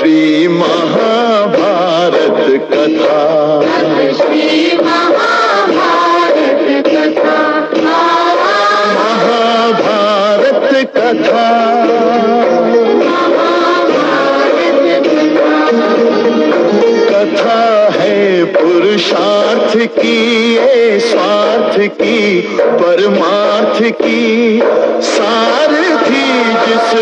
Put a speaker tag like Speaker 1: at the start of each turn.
Speaker 1: श्री महाभारत कथा,
Speaker 2: श्री महाभारत कथा,
Speaker 1: महाभारत कथा। कथा है पुरुषार्थ की, ये स्वार्थ की, परमार्थ की सारथी जिस